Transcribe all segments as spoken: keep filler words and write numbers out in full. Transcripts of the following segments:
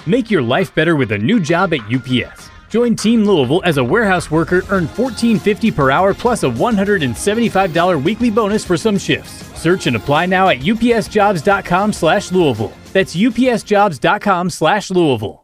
Make your life better with a new job at U P S. Join Team Louisville as a warehouse worker, earn fourteen fifty per hour plus a one hundred seventy-five dollars weekly bonus for some shifts. Search and apply now at upsjobs.com slash Louisville. That's upsjobs.com slash Louisville.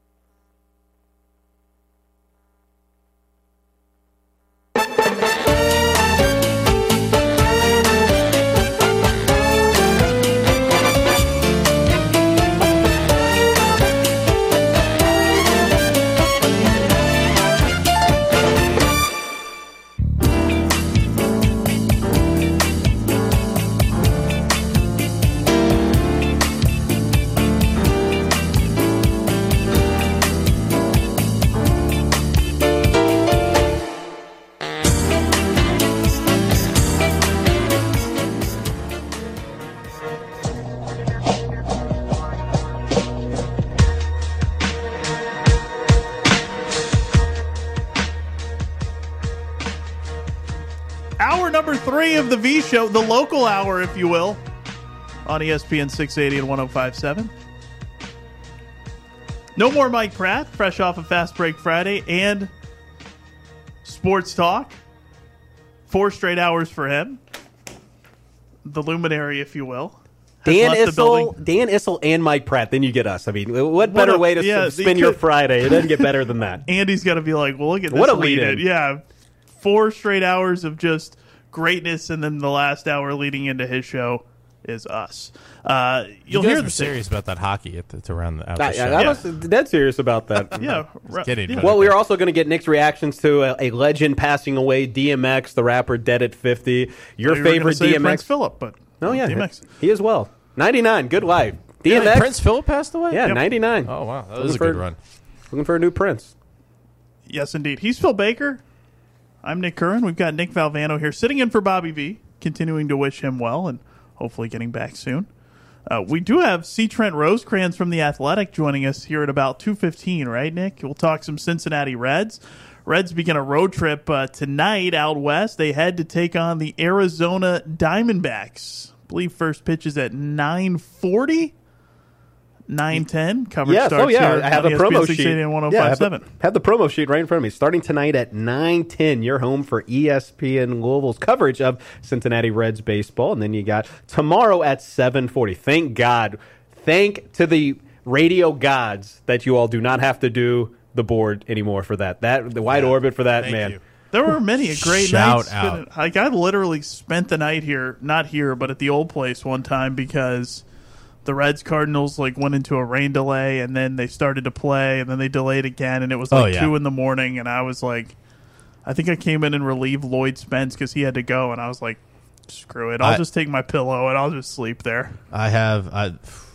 Of the V Show, the local hour, if you will, on E S P N six eighty and one oh five point seven. No more Mike Pratt, fresh off of Fast Break Friday and Sports Talk. Four straight hours for him. The luminary, if you will. Dan Issel, Dan Issel and Mike Pratt, then you get us. I mean, what better what a, way to yeah, spin your could, Friday? It doesn't get better than that. Andy's got to be like, well, look at this. What a lead in. Yeah, four straight hours of just greatness, and then the last hour leading into his show is us. Uh, you'll you guys hear were serious about that hockey at the, to round the, out I, the show. I, I was yeah. dead serious about that. yeah, right. kidding. Yeah. Well, we are also going to get Nick's reactions to a, a legend passing away, D M X, the rapper, dead at fifty. Your well, favorite D M X, Prince Philip, but oh yeah, D M X. He as well. ninety-nine, good life. D M X. Yeah, Prince Philip passed away. Yeah, yep. ninety-nine. Oh wow, that was a good run. Looking for a new Prince. Yes, indeed. He's Phil Baker. I'm Nick Curran. We've got Nick Valvano here sitting in for Bobby V, continuing to wish him well and hopefully getting back soon. Uh, we do have C. Trent Rosecrans from The Athletic joining us here at about two fifteen, right, Nick? We'll talk some Cincinnati Reds. Reds begin a road trip uh, tonight out west. They head to take on the Arizona Diamondbacks. I believe first pitch is at nine forty. nine ten coverage yes, starts oh yeah, here I have on a E S P N promo six eighty sheet. and one oh Yeah, five have, seven. the, have the promo sheet right in front of me. Starting tonight at nine ten, you're home for E S P N Louisville's coverage of Cincinnati Reds baseball, and then you got tomorrow at seven forty. Thank God, thank to the radio gods that you all do not have to do the board anymore for that. That the wide yeah, orbit for that, man. You. There were many great Shout nights. out. Like I literally spent the night here, not here, but at the old place one time because the Reds Cardinals like went into a rain delay, and then they started to play, and then they delayed again, and it was like oh, yeah. two in the morning, and I was like, I think I came in and relieved Lloyd Spence because he had to go, and I was like, screw it, I'll I, just take my pillow and I'll just sleep there. I have. I,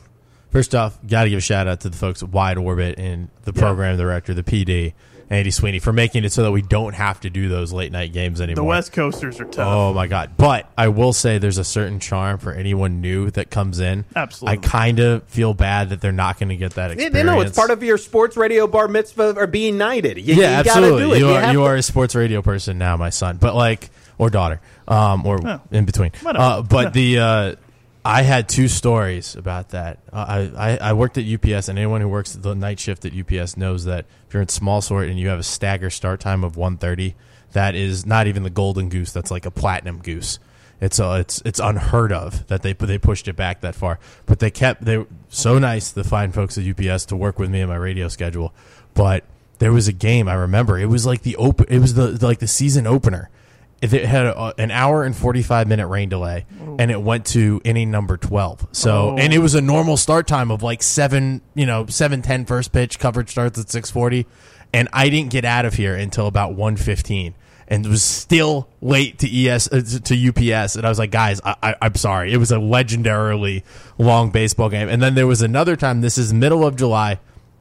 first off, got to give a shout out to the folks at Wide Orbit and the program yeah. director, the P D. Andy Sweeney, for making it so that we don't have to do those late night games anymore. The West Coasters are tough. Oh my God. But I will say there's a certain charm for anyone new that comes in. Absolutely. I kind of feel bad that they're not going to get that experience. You know, it's part of your sports radio bar mitzvah or being knighted. You, yeah, you absolutely. Gotta do it. You, you, are, you to- are a sports radio person now, my son. But like, or daughter, um, or oh. in between. Uh, but yeah. the, uh, I had two stories about that. Uh, I, I, I worked at U P S, and anyone who works the night shift at U P S knows that if you're in small sort and you have a stagger start time of one thirty, that is not even the golden goose. That's like a platinum goose. It's uh, it's it's unheard of that they they pushed it back that far. But they kept they were so nice, the fine folks at U P S, to work with me in my radio schedule. But there was a game I remember. It was like the open. It was the like the season opener. It had a, an hour and forty-five minute rain delay, oh. and it went to inning number twelve. So, oh. and it was a normal start time of like seven, you know, seven ten first pitch. Coverage starts at six forty, and I didn't get out of here until about one fifteen, and it was still late to E S uh, to U P S. And I was like, guys, I, I, I'm sorry. It was a legendarily long baseball game. And then there was another time. This is middle of July.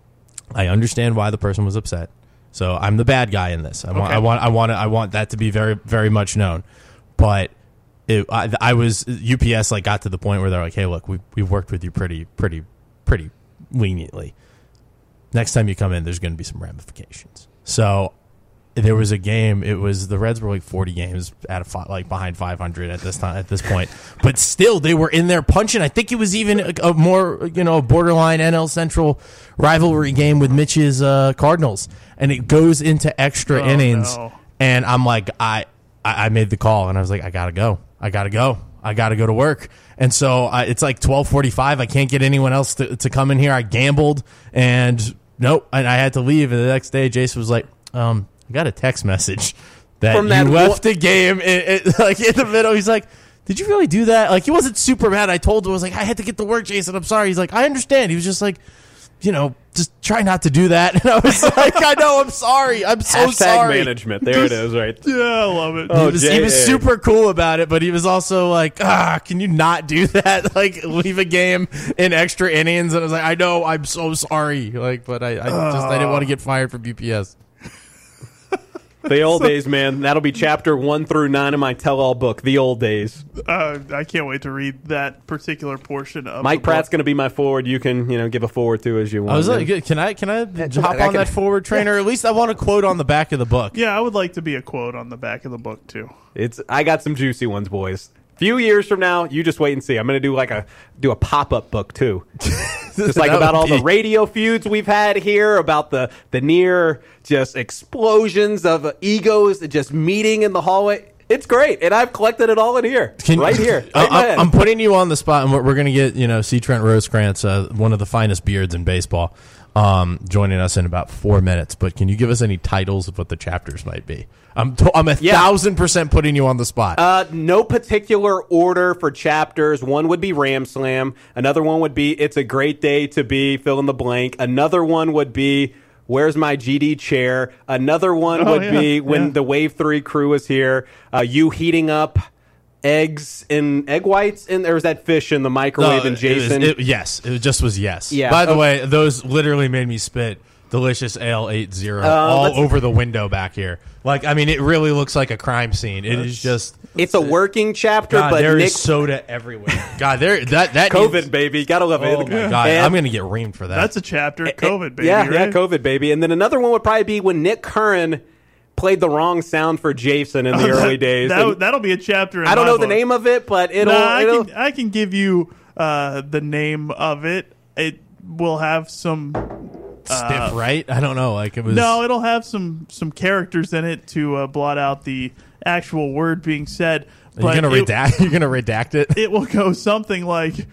I understand why the person was upset. So I'm the bad guy in this. I want, okay. I want, I want, I want that to be very, very much known. But it, I, I was U P S like got to the point where they're like, "Hey, look, we we've worked with you pretty, pretty, pretty leniently. Next time you come in, there's going to be some ramifications." So there was a game. It was the Reds were like forty games out of five, like behind five hundred at this time at this point, but still they were in there punching. I think it was even a, a more you know borderline N L Central rivalry game with Mitch's uh, Cardinals, and it goes into extra Oh, innings, no. and I'm like, I, I I made the call, and I was like, I gotta go, I gotta go, I gotta go to work, and so I, it's like twelve forty-five. I can't get anyone else to to come in here. I gambled, and nope, and I had to leave. And the next day, Jason was like, um. I got a text message that From you that left one- the game in, in, like in the middle. He's like, "Did you really do that?" Like he wasn't super mad. I told him I was like, "I had to get to work, Jason. I'm sorry." He's like, "I understand." He was just like, you know, just try not to do that. And I was like, "I know. I'm sorry. I'm so Hashtag sorry." management. There it is, right? Yeah, I love it. Oh, He was, he Jay- was super cool about it, but he was also like, "Ah, can you not do that? Like, leave a game in extra innings." And I was like, "I know. I'm so sorry." Like, but I, I just I didn't want to get fired from U P S. The old days, man. That'll be chapter one through nine of my tell-all book, The Old Days. Uh, I can't wait to read that particular portion of Mike the Pratt's book. going to be my forward. You can, you know, give a forward to as you want. I was like, can I can I hop I on can- that forward trainer? At least I want a quote on the back of the book. Yeah, I would like to be a quote on the back of the book too. It's. I got some juicy ones, boys. Few years from now, you just wait and see. I'm going to do like a do a pop-up book too. Just like That about would all the be- radio feuds we've had here, about the the near just explosions of egos just meeting in the hallway. It's great, and I've collected it all in here, Can- right here. I- Right in my I, head. I'm putting you on the spot, and we're, we're going to get you know C. Trent Rosecrans, uh, one of the finest beards in baseball, um, joining us in about four minutes. But can you give us any titles of what the chapters might be? I'm to- I'm a Yeah. thousand percent putting you on the spot. Uh, no particular order for chapters. One would be Ram Slam. Another one would be It's a Great Day to Be fill in the blank. Another one would be Where's My G D Chair. Another one Oh, would yeah, be When yeah. the Wave three crew is here. Uh, you heating up eggs in egg whites, and there was that fish in the microwave. No, and it was- Jason. it- yes, it just was yes. Yeah. By the Okay. way, those literally made me spit. Delicious Ale eight zero Uh, all let's- over the window back here. Like, I mean, it really looks like a crime scene. It is just. it's a working chapter, God, but there is Nick soda everywhere. God, there that that COVID needs- baby, gotta love Oh it. my God, And- I'm gonna get reamed for that. That's a chapter. COVID, baby. Yeah, right? yeah, COVID baby. And then another one would probably be when Nick Curran played the wrong sound for Jason in the early days. That, And that'll be a chapter. In I don't my know the book. name of it, but it'll. Nah, I it'll can I can give you uh, the name of it. It will have some. stiff, right? I don't know. Like it was. No, it'll have some some characters in it to uh, blot out the actual word being said. you're But gonna it, redact. You're gonna redact it. it will go something like,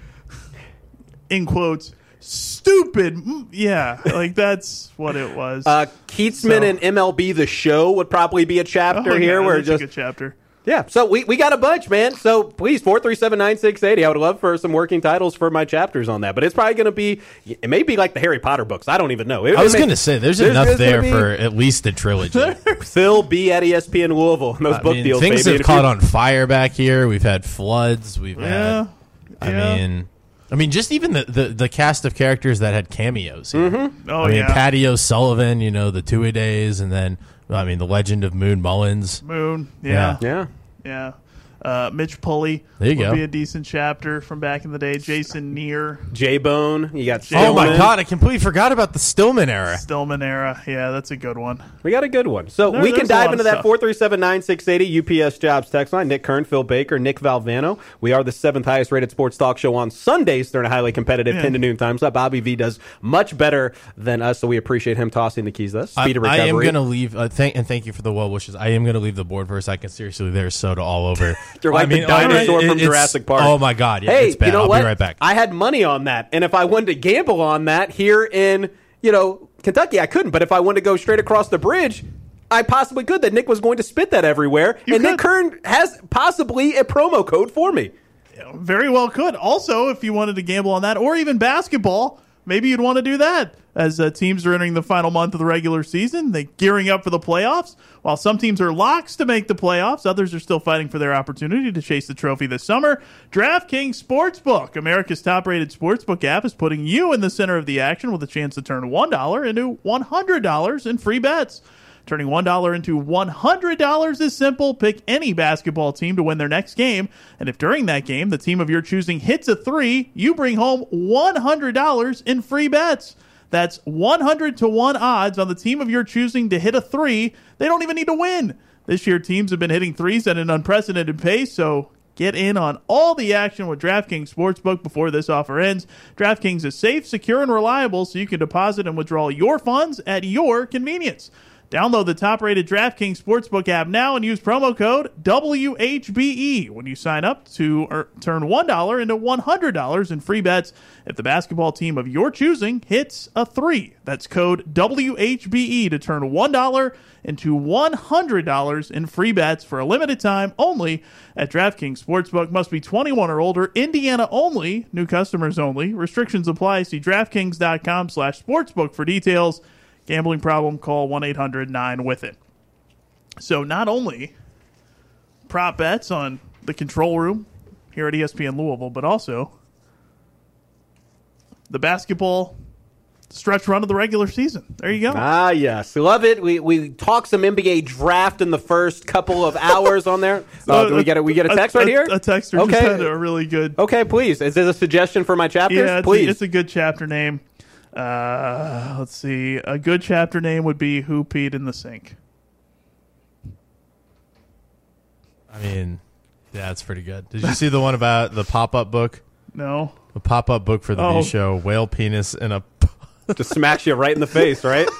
in quotes, stupid. Mm, Yeah, like that's what it was. uh, Keatsman So- and M L B The Show would probably be a chapter Oh, here yeah, where that's just a good chapter. yeah. So we, we got a bunch, man. So please four three seven nine six eighty. I would love for some working titles for my chapters on that, but it's probably going to be it may be like the Harry Potter books. I don't even know. It, I was it may- gonna say there's, there's- enough there's there gonna for at least a trilogy. Phil B at E S P N Louisville. And those I book mean, deals, things baby. have If caught you- on fire back here. We've had floods. We've Yeah, had. I yeah. mean, I mean, just even the, the, the cast of characters that had cameos. Here. Mm-hmm. Oh I mean, yeah, Patty O'Sullivan. You know, the Two A Days, and then I mean, the Legend of Moon Mullins. Moon. Yeah, Yeah. yeah. Uh, Mitch Pulley. There you would go. Be a decent chapter from back in the day. Jason Neer, J Bone. You got Oh my Stillman. God! I completely forgot about the Stillman era. Stillman era. Yeah, that's a good one. We got a good one. So There- we can there's a lot dive of into that stuff. four three seven nine six eight zero U P S Jobs text line. Nick Kern, Phil Baker, Nick Valvano. We are the seventh highest rated sports talk show on Sundays during a highly competitive Yeah. ten to noon time slot. Bobby V does much better than us, so we appreciate him tossing the keys to us. I, Speed of I recovery. am going to leave. Uh, thank and thank you for the well wishes. I am going to leave the board for a second. Seriously, there's soda all over. You're like I mean, the dinosaur it- from it's- Jurassic Park. Oh my God! Yeah, Hey, it's bad. you know I'll what? be right back. I had money on that, and if I wanted to gamble on that here in you know Kentucky, I couldn't. But if I wanted to go straight across the bridge, I possibly could. That Nick was going to spit that everywhere, You and Nick could. Kern has possibly a promo code for me. Very well could. Also, if you wanted to gamble on that, or even basketball, maybe you'd want to do that. As uh, teams are entering the final month of the regular season, they gearing up for the playoffs. While some teams are locks to make the playoffs, others are still fighting for their opportunity to chase the trophy this summer. DraftKings Sportsbook, America's top-rated sportsbook app, is putting you in the center of the action with a chance to turn one dollar into one hundred dollars in free bets. Turning one dollar into one hundred dollars is simple. Pick any basketball team to win their next game. And if during that game the team of your choosing hits a three, you bring home one hundred dollars in free bets. That's one hundred to one odds on the team of your choosing to hit a three. They don't even need to win. This year, teams have been hitting threes at an unprecedented pace, so get in on all the action with DraftKings Sportsbook before this offer ends. DraftKings is safe, secure, and reliable, so you can deposit and withdraw your funds at your convenience. Download the top-rated DraftKings Sportsbook app now and use promo code W H B E when you sign up to er, turn one dollar into one hundred dollars in free bets if the basketball team of your choosing hits a three. That's code W H B E to turn one dollar into one hundred dollars in free bets for a limited time only at DraftKings Sportsbook. Must be twenty-one or older. Indiana only. New customers only. Restrictions apply. See DraftKings.com slash sportsbook for details. Gambling problem, call one eight hundred nine with it. So not only prop bets on the control room here at E S P N Louisville, but also the basketball stretch run of the regular season. There you go. Ah, yes. Love it. We we talked some N B A draft in the first couple of hours on there. Uh, do we get a, we get a text a, right here? A, a texter okay. just had a really good... Okay, please. Is this a suggestion for my chapters? Yeah, it's, please. A, it's a good chapter name. Uh, let's see. A good chapter name would be Who Peed in the Sink. I mean, yeah, it's pretty good. Did you see the one about the pop-up book? No. The pop-up book for the Oh. V show, whale penis in a... Just smacks you right in the face, right?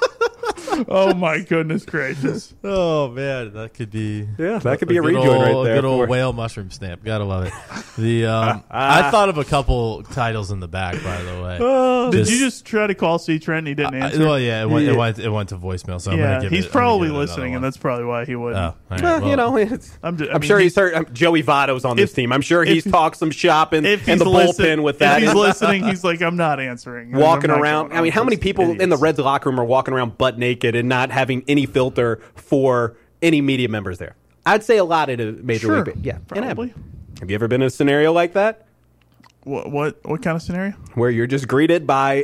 Oh, my goodness gracious. Oh, man, that could be... Yeah, that could be a good rejoin old, right there. A good old for- whale mushroom stamp. Gotta love it. The um, I thought of a couple titles in the back, by the way. Did you just try to call C. Trent and he didn't Uh, answer? well, yeah, it went, Yeah. It went, it went to voicemail, so I'm yeah, gonna give he's it, I'm gonna probably give it another listening, and one. that's probably why he wouldn't. Oh, all right, Well, well, you know, it's, I'm, just, I I'm mean, sure he- he's heard. Um, Joey Votto's on this if- team. I'm sure he's if- talked some shop in, If in he's the listen- bullpen with that. If he's listening, he's like, I'm not answering. And walking I'm not around. going I mean, on how many with people idiots. in the Reds locker room are walking around butt naked and not having any filter for any media members there? I'd say a lot at a major Sure, league. Yeah, can probably. happen. Have you ever been in a scenario like that What, what what kind of scenario? where you're just greeted by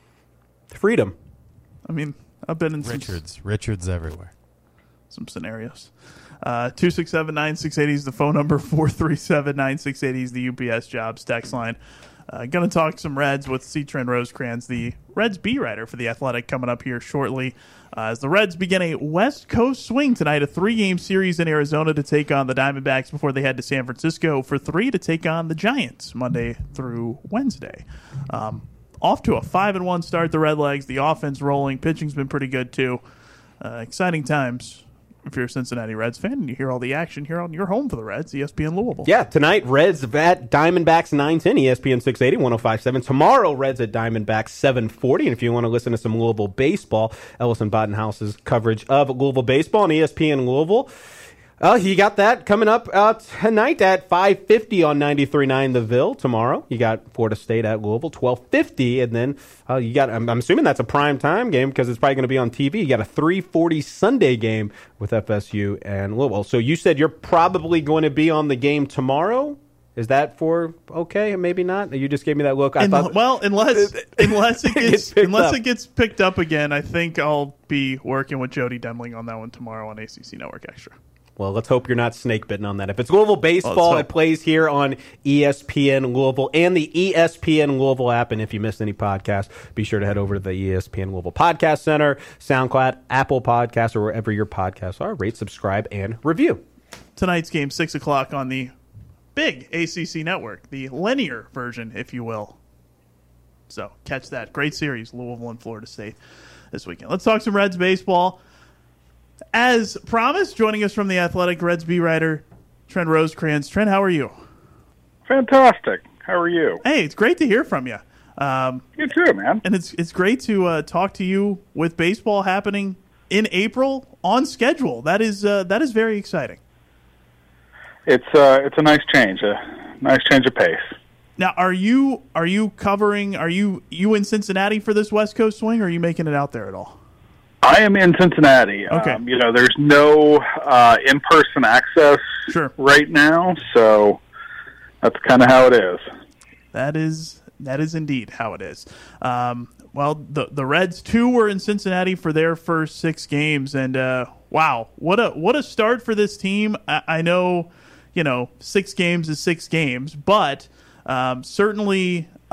freedom? I mean, I've been in some, Richards, Richards everywhere. some scenarios. Uh, two six seven, nine six eight zero is the phone number. four three seven, nine six eight zero is the U P S Jobs text line. Uh, going to talk some Reds with C. Trent Rosecrans, the Reds beat writer for The Athletic, coming up here shortly. Uh, as the Reds begin a West Coast swing tonight, a three-game series in Arizona to take on the Diamondbacks before they head to San Francisco for three to take on the Giants Monday through Wednesday. Um, off to a five and one start, the Redlegs. The offense rolling. Pitching's been pretty good, too. Uh, exciting times if you're a Cincinnati Reds fan and you hear all the action here on your home for the Reds, E S P N Louisville. Yeah, tonight, Reds at Diamondbacks nine ten, E S P N six eighty, one oh five point seven. Tomorrow, Reds at Diamondbacks seven forty. And if you want to listen to some Louisville baseball, Ellison Bottenhouse's coverage of Louisville baseball on E S P N Louisville. Uh, you got that coming up uh, tonight at five fifty on ninety-three point nine The Ville. Tomorrow, you got Florida State at Louisville, twelve fifty. And then uh, you got, I'm, I'm assuming that's a prime time game because it's probably going to be on T V. You got a three forty Sunday game with F S U and Louisville. So you said you're probably going to be on the game tomorrow? Is that for okay? Maybe not. You just gave me that look. I And, thought, well, unless unless it It gets gets picked unless up. it gets picked up again, I think I'll be working with Jody Demling on that one tomorrow on A C C Network Extra. well, let's hope you're not snake bitten on that. If it's Louisville Let's baseball, hope. it plays here on E S P N Louisville and the E S P N Louisville app. And if you missed any podcasts, be sure to head over to the E S P N Louisville Podcast Center, SoundCloud, Apple Podcasts, or wherever your podcasts are. Rate, subscribe, and review. Tonight's game, six o'clock on the big A C C Network, the linear version, if you will. So catch that. Great series, Louisville and Florida State this weekend. Let's talk some Reds baseball. As promised, joining us from the Athletic, Reds beat writer Trent Rosecrans. Trent, how are you? Fantastic. How are you? Hey, it's great to hear from you. Um, You too, man. and it's it's great to uh, talk to you with baseball happening in April on schedule. That is uh, that is very exciting. It's uh, it's a nice change, a nice change of pace. Now, are you are you covering? Are you you in Cincinnati for this West Coast swing? Or are you making it out there at all? I am in Cincinnati. Okay. Um, you know, there's no uh, in-person access Sure. right now, so that's kind of how it is. That is that is indeed how it is. Um, well, the the Reds too were in Cincinnati for their first six games, and uh, wow, what a what a start for this team. I, I know, you know, six games is six games, but um, certainly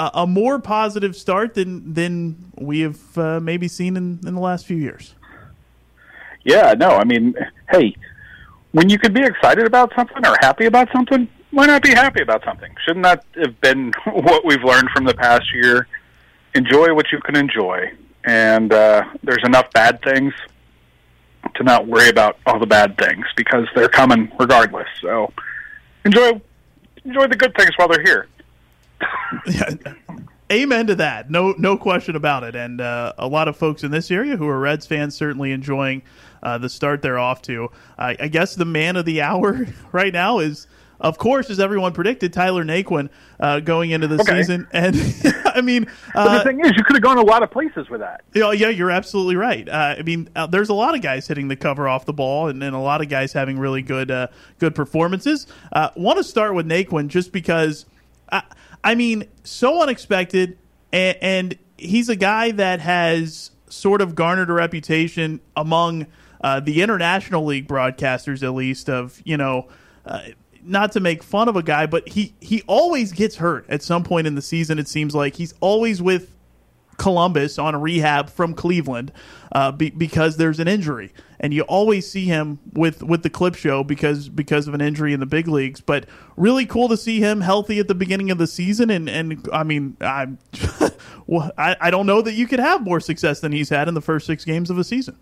a, a more positive start than than we have uh, maybe seen in, in the last few years. Yeah, no, I mean, hey, when you could be excited about something or happy about something, why not be happy about something? Shouldn't that have been what we've learned from the past year? Enjoy what you can enjoy. And uh, there's enough bad things to not worry about all the bad things because they're coming regardless. So enjoy enjoy the good things while they're here. Yeah, amen to that. No no question about it. And uh, a lot of folks in this area who are Reds fans certainly enjoying uh, the start they're off to. Uh, I guess the man of the hour right now is, of course, as everyone predicted, Tyler Naquin uh, going into the okay. season. And I mean, but uh, the thing is, you could have gone a lot of places with that. You know, yeah, you're absolutely right. Uh, I mean, uh, there's a lot of guys hitting the cover off the ball, and, and a lot of guys having really good uh, good performances. Uh, Want to start with Naquin just because, I, I mean, so unexpected, and, and he's a guy that has sort of garnered a reputation among uh, the International League broadcasters, at least, of, you know, uh, not to make fun of a guy, but he, he always gets hurt at some point in the season. It seems like he's always with Columbus on rehab from Cleveland uh, be, because there's an injury, and you always see him with, with the clip show because because of an injury in the big leagues. But really cool to see him healthy at the beginning of the season, and, and I mean, I'm well, I, I don't know that you could have more success than he's had in the first six games of a season.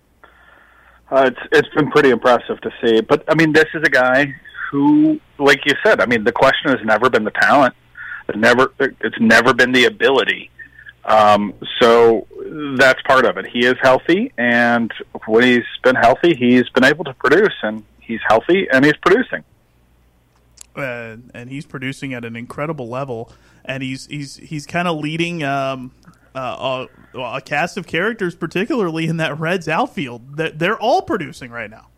Uh, it's it's been pretty impressive to see, but I mean, this is a guy who, like you said, I mean, the question has never been the talent. It never, it's never been the ability. Um, so that's part of it. He is healthy, and when he's been healthy, he's been able to produce, and he's healthy, and he's producing. Uh, and he's producing at an incredible level, and he's he's he's kind of leading um, uh, a, a cast of characters, particularly in that Reds outfield. They're, they're all producing right now.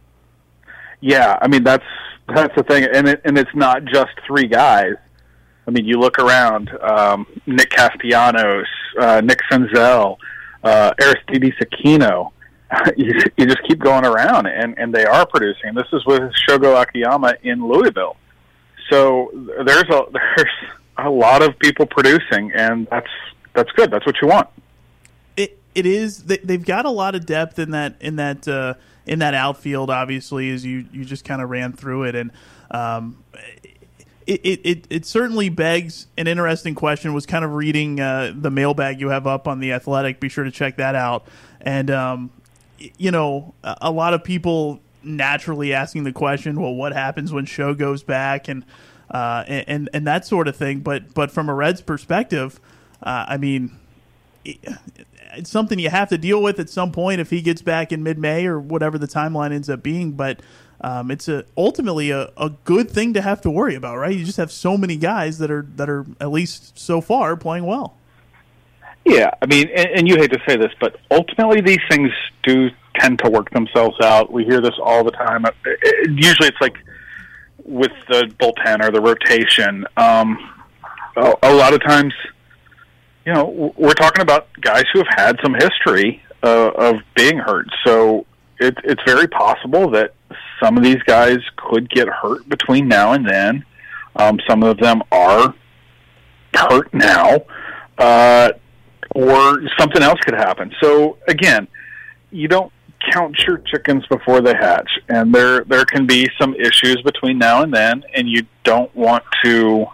Yeah, I mean, that's that's the thing, and it, and it's not just three guys. I mean, you look around, um, Nick Castellanos, uh, Nick Senzel, uh, Aristides Aquino. you, you just keep going around, and, and they are producing. This is with Shogo Akiyama in Louisville. So there's a there's a lot of people producing, and that's that's good. That's what you want. It it is. They, they've got a lot of depth in that in that uh, in that outfield. Obviously, as you, you just kind of ran through it, and um, it, it it it certainly begs an interesting question. Was kind of reading uh, the mailbag you have up on The Athletic. Be sure to check that out. And um, you know, a, a lot of people naturally asking the question, well, what happens when Show goes back, and uh, and and that sort of thing. But but from a Reds perspective, uh, I mean, it, it's something you have to deal with at some point if he gets back in mid-May or whatever the timeline ends up being. But um, it's a ultimately a, a good thing to have to worry about, right? You just have so many guys that are that are at least so far playing well. Yeah, I mean, and, and you hate to say this, but ultimately these things do tend to work themselves out. We hear this all the time. It, it, usually it's like with the bullpen or the rotation. Um, a, a lot of times, you know, we're talking about guys who have had some history uh, of being hurt. So it, it's very possible that some of these guys could get hurt between now and then. Um, some of them are hurt now. Uh, or something else could happen. So, again, you don't count your chickens before they hatch, and there there can be some issues between now and then, and you don't want to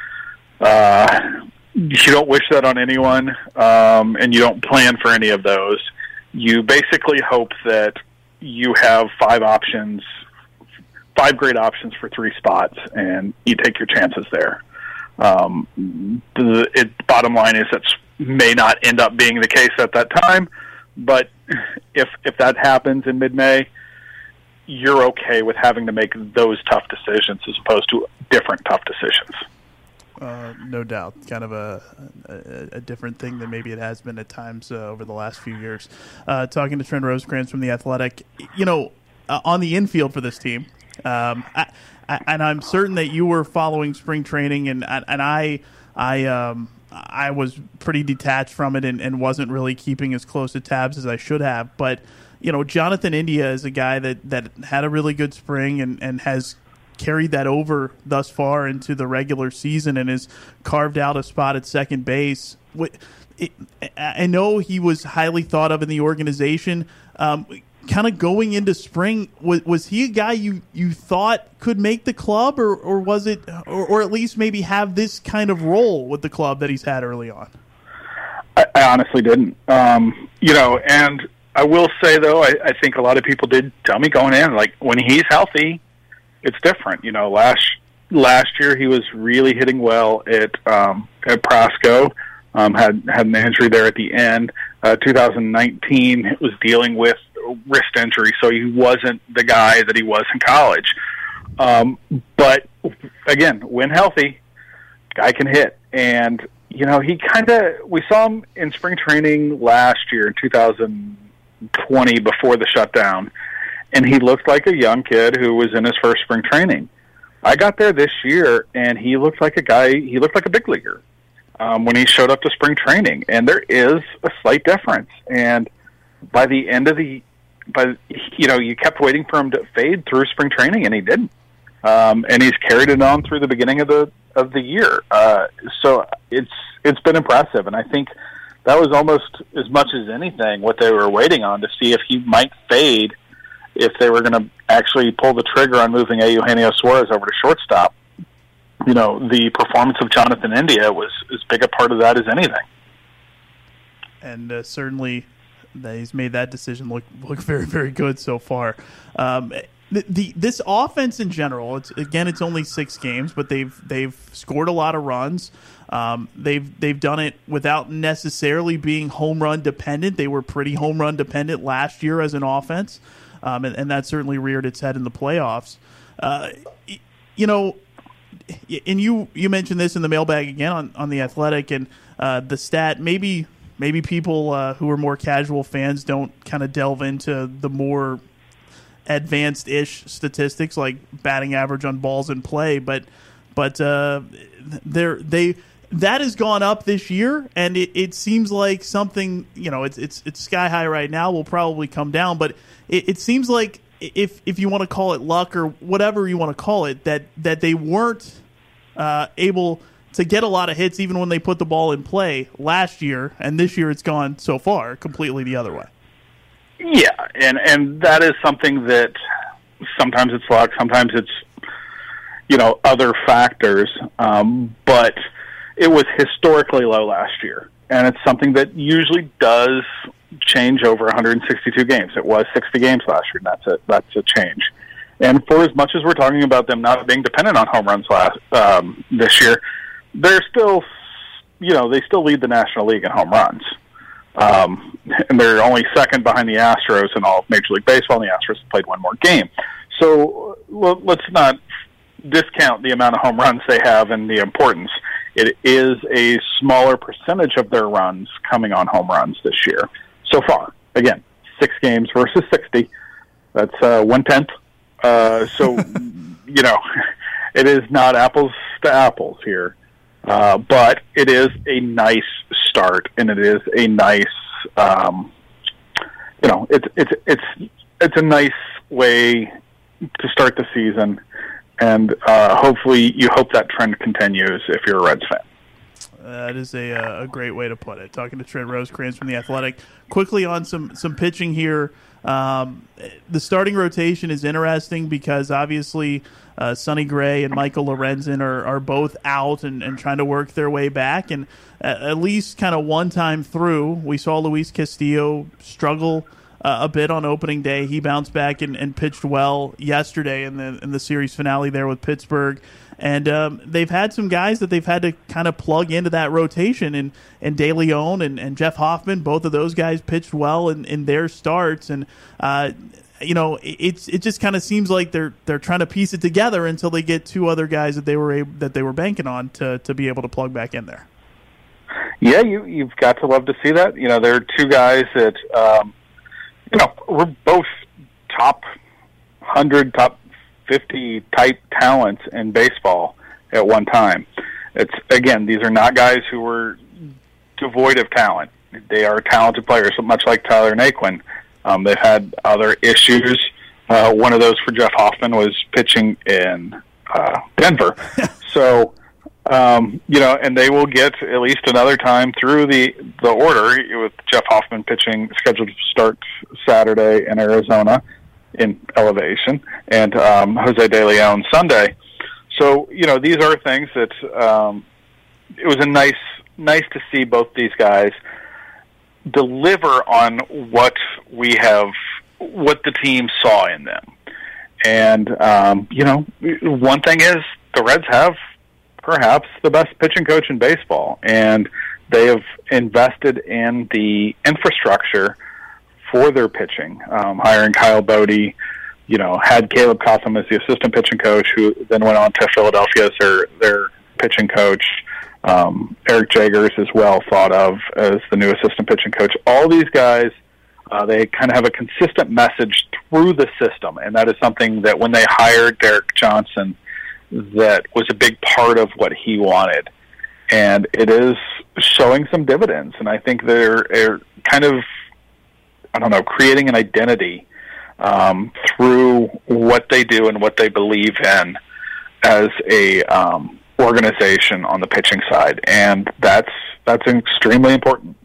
uh, you don't wish that on anyone, um, and you don't plan for any of those. You basically hope that you have five options, five great options for three spots, and you take your chances there. Um, the it, bottom line is that's may not end up being the case at that time, but if if that happens in mid-May, you're okay with having to make those tough decisions as opposed to different tough decisions. Uh, no doubt. Kind of a, a, a different thing than maybe it has been at times uh, over the last few years. Uh, talking to Trent Rosecrans from The Athletic, you know, uh, on the infield for this team, um, I, I, and I'm certain that you were following spring training, and and I I um. I was pretty detached from it and, and wasn't really keeping as close to tabs as I should have. But, you know, Jonathan India is a guy that, that had a really good spring and, and has carried that over thus far into the regular season and has carved out a spot at second base. It, I know he was highly thought of in the organization. Um, kind of going into spring, was, was he a guy you, you thought could make the club, or, or was it, or, or at least maybe have this kind of role with the club that he's had early on? I, I honestly didn't. Um, you know, and I will say, though, I, I think a lot of people did tell me going in, like, when he's healthy, it's different. You know, last last year he was really hitting well at um, at Prasco. Um, had had an injury there at the end. Uh, two thousand nineteen was dealing with wrist injury, so he wasn't the guy that he was in college. Um, but again, when healthy, guy can hit. And you know, he kind of we saw him in spring training last year in two thousand twenty before the shutdown, and he looked like a young kid who was in his first spring training. I got there this year, and he looked like a guy. He looked like a big leaguer. Um, when he showed up to spring training, and there is a slight difference. And by the end of the, by you know, you kept waiting for him to fade through spring training, and he didn't. Um, and he's carried it on through the beginning of the of the year. Uh, so it's it's been impressive, and I think that was almost as much as anything what they were waiting on to see if he might fade, if they were going to actually pull the trigger on moving Eugenio Suarez over to shortstop. You know, the performance of Jonathan India was as big a part of that as anything. And uh, certainly that he's made that decision look look very, very good so far. Um, the, the this offense in general, it's again, it's only six games, but they've they've scored a lot of runs. Um, they've they've done it without necessarily being home run dependent. They were pretty home run dependent last year as an offense, um, and, and that certainly reared its head in the playoffs. Uh, you know. And you, you mentioned this in the mailbag again on, on The Athletic, and uh, the stat, maybe maybe people uh, who are more casual fans don't kind of delve into the more advanced-ish statistics like batting average on balls in play, but but uh, they're, they that has gone up this year, and it, it seems like something, you know, it's it's it's sky high right now, will probably come down, but it, it seems like if if you want to call it luck or whatever you want to call it, that that they weren't uh, able to get a lot of hits even when they put the ball in play last year, and this year it's gone so far completely the other way. Yeah, and and that is something that sometimes it's luck, sometimes it's, you know, other factors, um, but it was historically low last year, and it's something that usually does change over one hundred sixty-two games. It was sixty games last year, and that's a that's a change. And for as much as we're talking about them not being dependent on home runs last um, this year, they're still, you know, they still lead the National League in home runs, um, and they're only second behind the Astros in all of Major League Baseball. And the Astros have played one more game, so well, let's not discount the amount of home runs they have and the importance. It is a smaller percentage of their runs coming on home runs this year. So far, again, six games versus sixty. That's uh, one-tenth. Uh, so, you know, it is not apples to apples here. Uh, but it is a nice start, and it is a nice, um, you know, it's, it's, it's, it's a nice way to start the season. And uh, hopefully you hope that trend continues if you're a Reds fan. That is a a great way to put it. Talking to Trent Rosecrans from The Athletic. Quickly on some, some pitching here. Um, the starting rotation is interesting because obviously uh, Sonny Gray and Michael Lorenzen are, are both out and, and trying to work their way back. And at, at least kind of one time through, we saw Luis Castillo struggle uh, a bit on opening day. He bounced back and, and pitched well yesterday in the in the series finale there with Pittsburgh. And um, they've had some guys that they've had to kind of plug into that rotation, and, and De Leon and, and Jeff Hoffman, both of those guys pitched well in, in their starts. And, uh, you know, it's it just kind of seems like they're they're trying to piece it together until they get two other guys that they were able, that they were banking on to, to be able to plug back in there. Yeah, you, you've got to love to see that. You know, there are two guys that, um, you know, were both top one hundred, top fifty type talents in baseball at one time. It's again, these are not guys who were devoid of talent. They are talented players, much like Tyler Naquin. Um, they've had other issues Uh, one of those for Jeff Hoffman was pitching in uh, Denver. So, um, you know, and they will get at least another time through the, the order with Jeff Hoffman pitching scheduled to start Saturday in Arizona in Elevation, and um, Jose De Leon Sunday. So, you know, these are things that um, it was a nice, nice to see both these guys deliver on what we have, what the team saw in them. And, um, you know, one thing is the Reds have perhaps the best pitching coach in baseball, and they have invested in the infrastructure for their pitching, um, hiring Kyle Bodie, you know, had Caleb Cotham as the assistant pitching coach, who then went on to Philadelphia as their, their pitching coach. Um, Eric Jagers as well thought of as the new assistant pitching coach. All these guys, uh, they kind of have a consistent message through the system, and that is something that when they hired Derek Johnson, that was a big part of what he wanted. And it is showing some dividends, and I think they're, they're kind of, I don't know, creating an identity um, through what they do and what they believe in as a um, organization on the pitching side, and that's that's extremely important.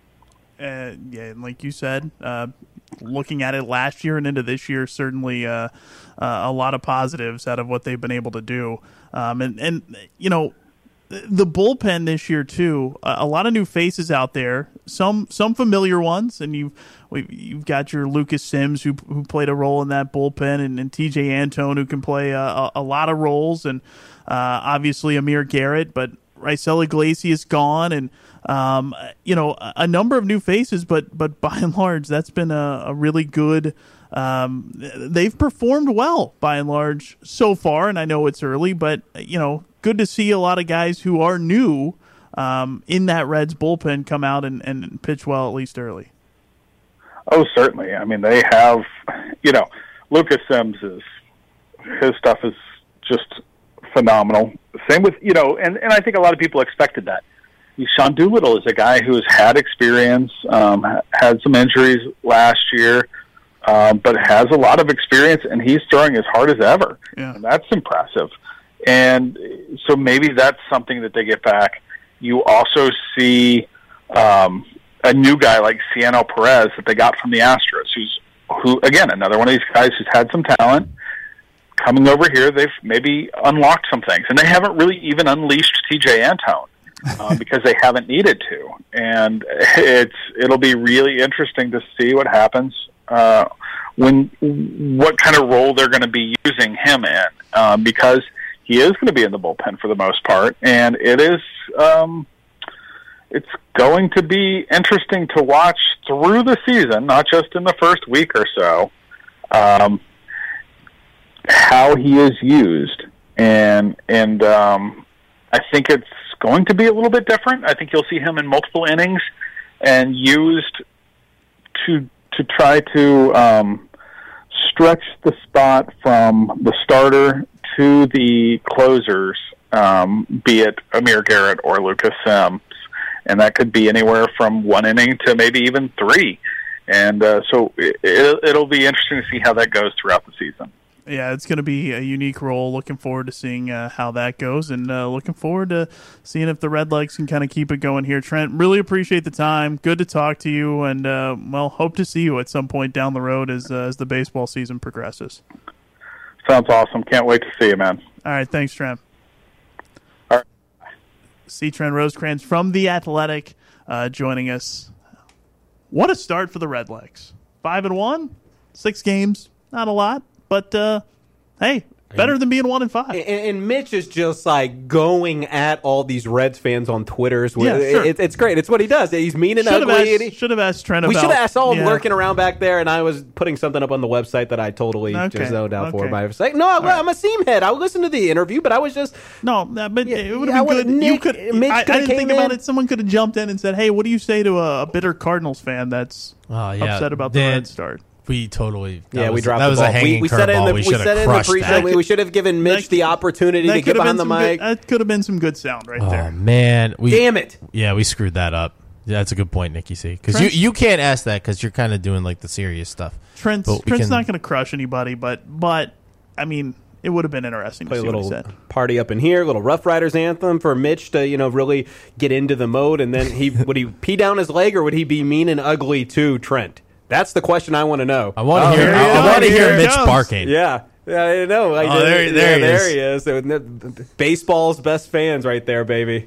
Uh, yeah, and like you said, uh, looking at it last year and into this year, certainly uh, uh, a lot of positives out of what they've been able to do. Um, and, and, you know, the bullpen this year, too, uh, a lot of new faces out there, some some familiar ones, and you've, we've, you've got your Lucas Sims, who who played a role in that bullpen, and, and T J Antone, who can play a, a, a lot of roles, and uh, obviously Amir Garrett, but Raisel Iglesias gone, and um, you know, a, a number of new faces, but but by and large, that's been a, a really good. Um, they've performed well by and large so far, and I know it's early, but you know, good to see a lot of guys who are new um, in that Reds bullpen come out and, and pitch well, at least early. Oh, certainly. I mean, they have, you know, Lucas Sims is, his stuff is just phenomenal. Same with, you know, and, and I think a lot of people expected that. Sean Doolittle is a guy who has had experience, um, had some injuries last year, um, but has a lot of experience, and he's throwing as hard as ever. Yeah. And that's impressive. And so maybe that's something that they get back. You also see um, a new guy like Ciano Perez that they got from the Astros, who's, who, again, another one of these guys who's had some talent. Coming over here, they've maybe unlocked some things. And they haven't really even unleashed T J Antone. Uh, because they haven't needed to, and it's it'll be really interesting to see what happens uh, when what kind of role they're going to be using him in, um, because he is going to be in the bullpen for the most part, and it is um, it's going to be interesting to watch through the season, not just in the first week or so, um, how he is used, and and um, I think it's going to be a little bit different. I think you'll see him in multiple innings and used to to try to um, stretch the spot from the starter to the closers, um, be it Amir Garrett or Lucas Sims, and that could be anywhere from one inning to maybe even three. And uh, so it, it'll be interesting to see how that goes throughout the season. Yeah, it's going to be a unique role. Looking forward to seeing uh, how that goes, and uh, looking forward to seeing if the Redlegs can kind of keep it going here. Trent, really appreciate the time. Good to talk to you, and uh, well, hope to see you at some point down the road as uh, as the baseball season progresses. Sounds awesome. Can't wait to see you, man. All right, thanks, Trent. All right. See Trent Rosecrans from The Athletic uh, joining us. What a start for the Redlegs. Five and one, six games, not a lot. But, uh, hey, better than being one and five. And, and Mitch is just like going at all these Reds fans on Twitters. Yeah, sure. it, it's great. It's what he does. He's mean and Should have ugly. asked, and he, should have asked Trent we about. should have. I saw him yeah. lurking around back there, and I was putting something up on the website that I totally Okay, just zoned out for okay. by mistake. No, I'm, right. I'm a seam head. I listened to the interview, but I was just No, that- but Yeah, it would yeah, have I been good. would've- You Nick- could. Mitch I, I coulda didn't came think about in. it. Someone could have jumped in and said, "Hey, what do you say to a, a bitter Cardinals fan that's Oh, yeah. upset about the Then Red start?" We totally. That yeah, was, we dropped that the was ball. a hanging we, we said it in curveball. the We we should said it have in the crushed pre-show. that. We, we should have given Mitch That- the opportunity That to could get have behind been the some mic. good, that could have been some good sound right Oh there. man, we Damn it! Yeah, we screwed that up. Yeah, that's a good point, Nikki C. Because you, you can't ask that because you're kind of doing like the serious stuff. Trent's, But we Trent's can- not going to crush anybody, but but I mean, it would have been interesting Play to a see what he little said. party up in here, a little Rough Riders anthem for Mitch to, you know, really get into the mode. And then he would he pee down his leg or would he be mean and ugly to Trent? That's the question I want to know. I want to Oh, hear. here I, he I is. want to Here hear he Mitch comes. barking. Yeah. Yeah, I know. I Oh, did. there- there yeah, he there is. he is. So, n- baseball's best fans right there, baby.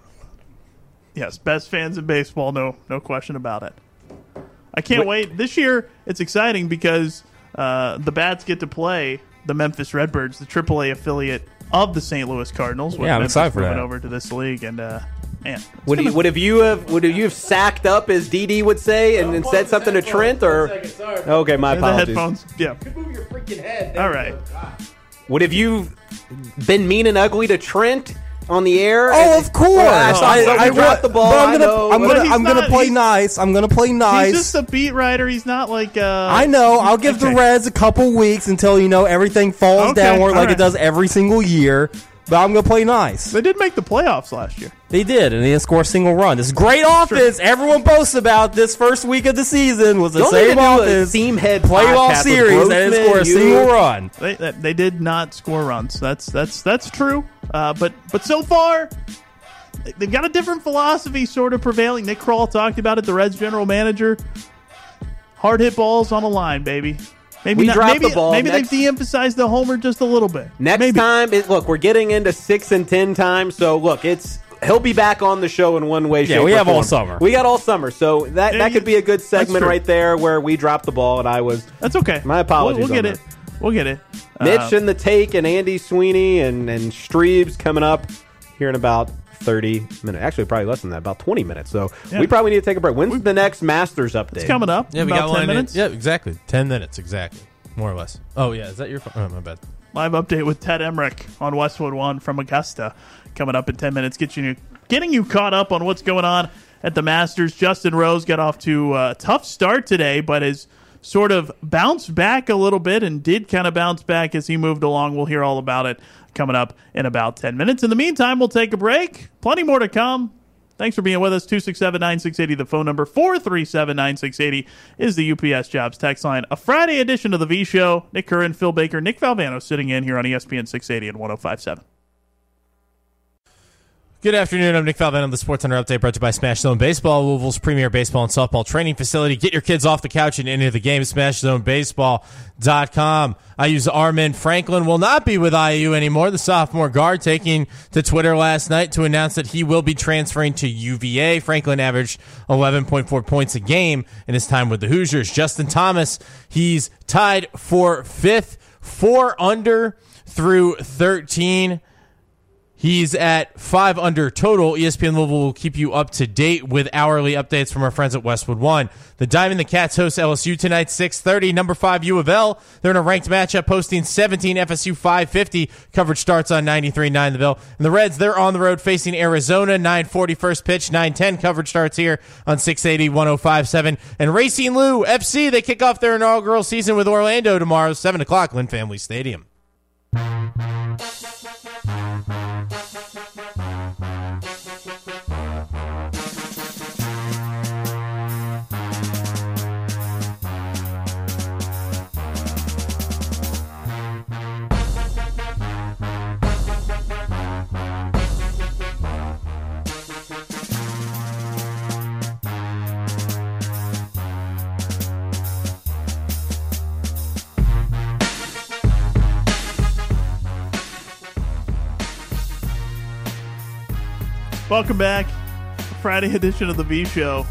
Yes, best fans in baseball, no no question about it. I can't wait. This year, it's exciting because uh, the Bats get to play the Memphis Redbirds, the triple A affiliate of the Saint Louis Cardinals. with Yeah, I'm Memphis excited for moving that. over to this league, and uh, man, it's Would gonna- you, would have you have would have you have sacked up as D D would say and, and said something to Trent or okay, my the apologies. headphones? Yeah. Move your freaking head. All right. Would have you been mean and ugly to Trent on the air? Oh, of course. Oh, I saw I, somebody I, drop the ball. But I'm I gonna, know. I'm But gonna, he's I'm gonna not- play he's- nice. I'm gonna play nice. He's just a beat writer. He's not like. Uh, I know. I'll give the Okay. Reds a couple weeks until you know everything falls Okay, downward all like right. it does every single year. But I'm gonna play nice. They did make the playoffs last year. They did, and they didn't score a single run. This great offense. Everyone boasts about this first week of the season was the Don't same even do a offense. Seam Head Playoff podcast with series. They didn't Grossman, score a you. single run. They they, they did not score runs. That's that's that's true. Uh, but but so far, they've got a different philosophy sort of prevailing. Nick Kroll talked about it. The Reds general manager. Hard hit balls on the line, baby. Maybe We not, dropped maybe, the ball. Maybe Next- they've de-emphasized the homer just a little bit. Next maybe. time, it, look, we're getting into six and ten times. So look, it's he'll be back on the show in one way, Yeah, shape, we or have all form. summer. We got all summer, so that Yeah, that could be a good segment true. right there where we dropped the ball and I was That's okay. My apologies We'll, we'll get on it. We'll get it. Mitch Uh, and the Take and Andy Sweeney and and Streebs coming up here in about thirty minutes. Actually, probably less than that, about twenty minutes. So Yeah. we probably need to take a break. When's the next Masters update? it's coming up. Yeah, we about got ten one in- minutes. Yeah, exactly. Ten minutes, exactly. More or less. Oh, yeah. Is that your phone? Oh, my bad. Live update with Ted Emmerich on Westwood One from Augusta coming up in ten minutes. Get you getting you caught up on what's going on at the Masters. Justin Rose got off to a tough start today, but has sort of bounced back a little bit and did kind of bounce back as he moved along. We'll hear all about it coming up in about ten minutes. In the meantime, we'll take a break. Plenty more to come. Thanks for being with us. two six seven, nine six eight zero, the phone number. four three seven, nine six eight zero is the U P S Jobs text line. A Friday edition of The V Show. Nick Curran, Phil Baker, Nick Valvano sitting in here on E S P N six eighty and one oh five point seven. Good afternoon. I'm Nick Valvano. The Sports Center update brought to you by Smash Zone Baseball, Louisville's premier baseball and softball training facility. Get your kids off the couch and into the game. smash zone baseball dot com. I use Armin Franklin will not be with I U anymore. The sophomore guard taking to Twitter last night to announce that he will be transferring to U V A. Franklin averaged eleven point four points a game in his time with the Hoosiers. Justin Thomas, he's tied for fifth, four under through thirteen. He's at five under total. E S P N Louisville will keep you up to date with hourly updates from our friends at Westwood One. The Diamond the Cats host L S U tonight, six thirty. Number five, U of L. They're in a ranked matchup, posting seventeen, F S U five fifty. Coverage starts on ninety-three point nine The Ville. And the Reds, they're on the road facing Arizona, nine forty first pitch, nine ten. Coverage starts here on six eighty, one oh five point seven. And Racing Lou F C, they kick off their inaugural season with Orlando tomorrow, seven o'clock, Lynn Family Stadium. Welcome back. Friday edition of the V Show.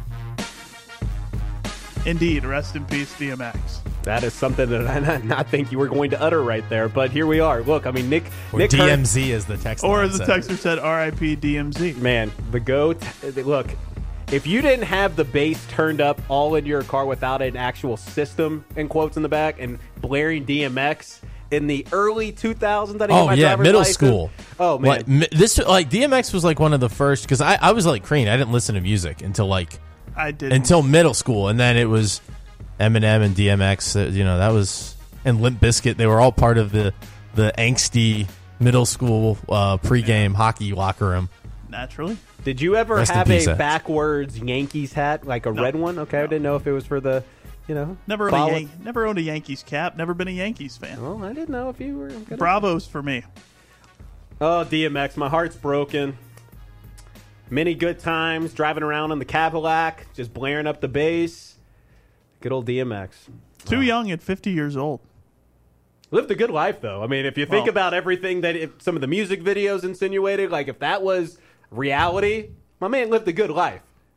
Indeed, rest in peace, D M X. That is something that I not, not think you were going to utter right there, but here we are. Look, I mean, Nick, Or Nick D M Kern- Z as the text Or line as the said. texter said, R I P D M Z. man, the goat. Look, if you didn't have the bass turned up all in your car without an actual system in quotes in the back and blaring D M X in the early two thousands, that I got Oh my yeah, driver's middle license. school. Oh man, Like, mi- this like D M X was like one of the first because I, I was like Crean. I didn't listen to music until like I did. until middle school, and then it was Eminem and D M X. Uh, you know that was and Limp Bizkit. They were all part of the the angsty middle school uh, pregame hockey locker room. Naturally. Did you ever Rest in have peace, a Ash. backwards Yankees hat, like a No. red one? Okay, I No. didn't know if it was for the, you know. Never owned, a follow- Yan- never owned a Yankees cap. Never been a Yankees fan. Well, I didn't know if you were. Gonna... Bravos for me. Oh, D M X, my heart's broken. Many good times driving around in the Cadillac, just blaring up the bass. Good old D M X. Too young at fifty years old. Lived a good life, though. I mean, if you think Well- about everything that if some of the music videos insinuated, like if that was reality, my man lived a good life.